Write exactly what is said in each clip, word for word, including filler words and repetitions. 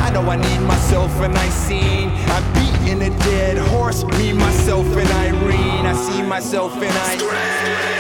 I know I need myself and I seen I'm beating a dead horse, me, myself and Irene. I see myself and I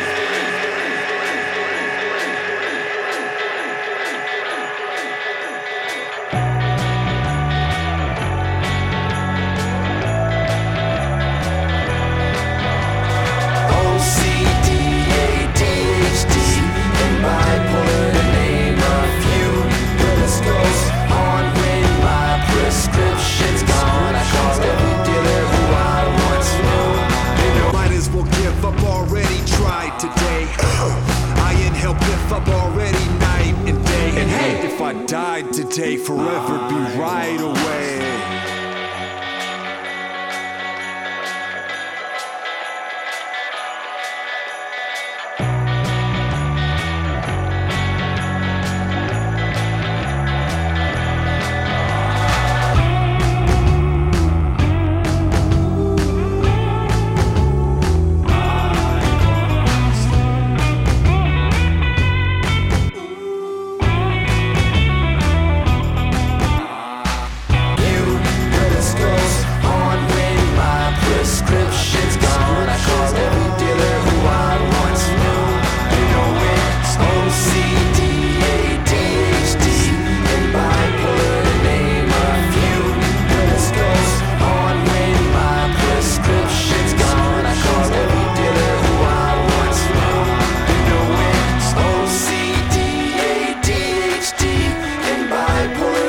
I've already night and day. And hey, if I died today, forever be right away.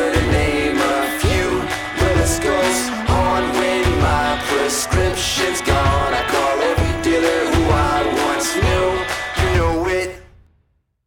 Prescriptions